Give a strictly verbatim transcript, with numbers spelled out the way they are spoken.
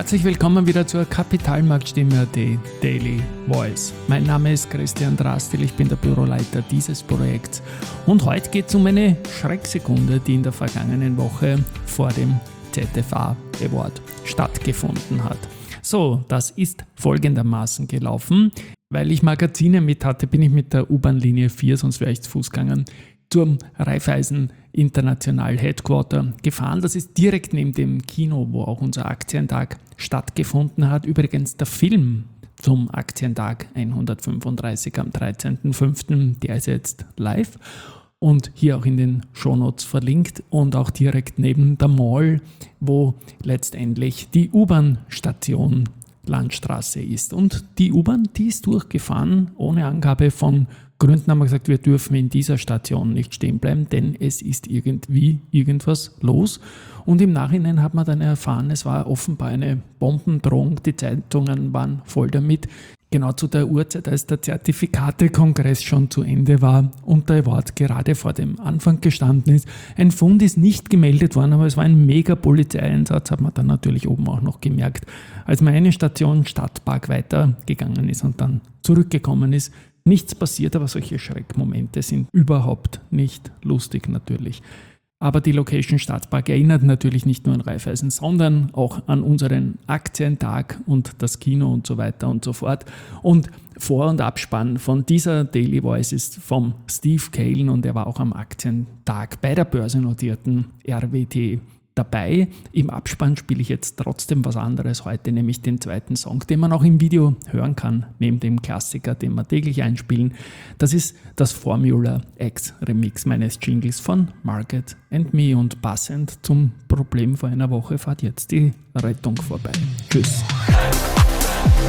Herzlich willkommen wieder zur Kapitalmarktstimme punkt at Daily Voice. Mein Name ist Christian Drastil, ich bin der Büroleiter dieses Projekts und heute geht es um eine Schrecksekunde, die in der vergangenen Woche vor dem Z F A Award stattgefunden hat. So, das ist folgendermaßen gelaufen. Weil ich Magazine mit hatte, bin ich mit der U-Bahn-Linie vier, sonst wäre ich zu Fuß gegangen, zum Raiffeisen International Headquarter gefahren. Das ist direkt neben dem Kino, wo auch unser Aktientag stattgefunden hat. Übrigens der Film zum Aktientag hundertfünfunddreißig am dreizehnten fünften, der ist jetzt live und hier auch in den Shownotes verlinkt und auch direkt neben der Mall, wo letztendlich die U-Bahn-Station Landstraße ist. Und die U-Bahn, die ist durchgefahren, ohne Angabe von Gründen haben wir gesagt, wir dürfen in dieser Station nicht stehen bleiben, denn es ist irgendwie irgendwas los. Und im Nachhinein hat man dann erfahren, es war offenbar eine Bombendrohung, die Zeitungen waren voll damit. Genau zu der Uhrzeit, als der Zertifikatekongress schon zu Ende war und der Award gerade vor dem Anfang gestanden ist. Ein Fund ist nicht gemeldet worden, aber es war ein mega Polizeieinsatz, hat man dann natürlich oben auch noch gemerkt, als man eine Station Stadtpark weitergegangen ist und dann zurückgekommen ist. Nichts passiert, aber solche Schreckmomente sind überhaupt nicht lustig natürlich. Aber die Location Stadtpark erinnert natürlich nicht nur an Raiffeisen, sondern auch an unseren Aktientag und das Kino und so weiter und so fort. Und Vor- und Abspann von dieser Daily Voice ist vom Steve Kalen und er war auch am Aktientag bei der börsennotierten R W T dabei. Im Abspann spiele ich jetzt trotzdem was anderes heute, nämlich den zweiten Song, den man auch im Video hören kann, neben dem Klassiker, den wir täglich einspielen. Das ist das Formula X Remix meines Jingles von Market and Me und passend zum Problem vor einer Woche fährt jetzt die Rettung vorbei. Tschüss.